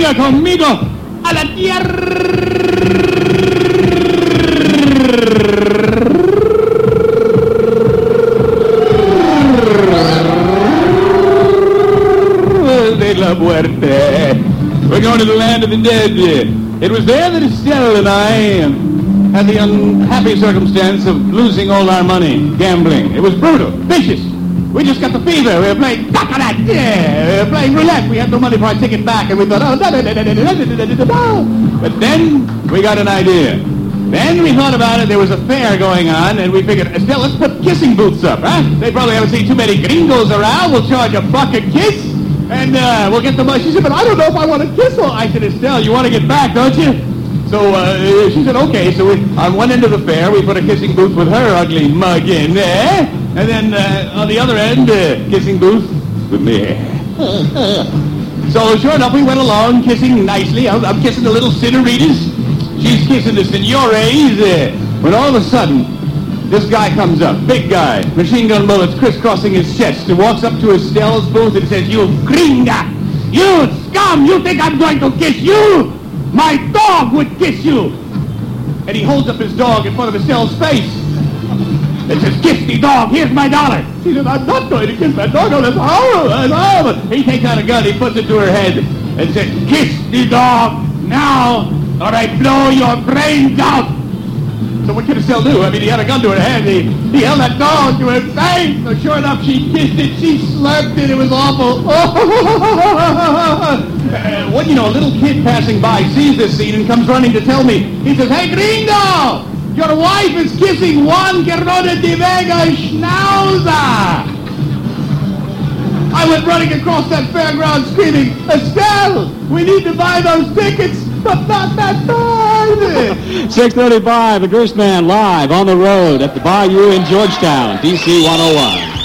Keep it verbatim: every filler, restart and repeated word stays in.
Venga conmigo a la tierra de la muerte. We're going to the land of the dead. It was there that Estelle and I had the unhappy circumstance of losing all our money gambling. It was brutal, vicious. We just got the fever. We were playing baccarat. Yeah, we were playing roulette. We had no money for our ticket back, and we thought, oh, da, da, da, da, da, da, da, da, da, da. But then we got an idea. Then we thought about it. There was a fair going on, and we figured, Estelle, let's put kissing booths up, huh? They probably haven't seen too many gringos around. We'll charge a buck a kiss, and uh, we'll get the money. She said, but I don't know if I want to kiss her. I said, Estelle, you want to get back, don't you? So uh, she said, okay. So we, on one end of the fair, we put a kissing booth with her ugly mug in there. And then uh, on the other end, uh, kissing booth with me. So sure enough, we went along kissing nicely. I'm, I'm kissing the little senoritas. She's kissing the senores. Uh, when all of a sudden, this guy comes up, big guy, machine gun bullets crisscrossing his chest, and walks up to Estelle's booth and says, you gringa, you scum, you think I'm going to kiss you? My dog would kiss you. And he holds up his dog in front of Estelle's face. It says, kiss the dog, here's my dollar. She said, I'm not going to kiss that dog. Oh, that's horrible, that's horrible. He takes out a gun, he puts it to her head, and says, kiss the dog now, or I blow your brains out. So what could Estelle do? I mean, he had a gun to her head, he, he held that dog to her face. So sure enough, she kissed it, she slurped it, it was awful. uh, what, you know, a little kid passing by sees this scene and comes running to tell me. He says, hey, gringo! Your wife is kissing Juan Quirona de Vega Schnauzer. I went running across that fairground screaming, Estelle, we need to buy those tickets, but not that time. six thirty-five, the Gristman live on the road at the Bayou in Georgetown, D C one oh one.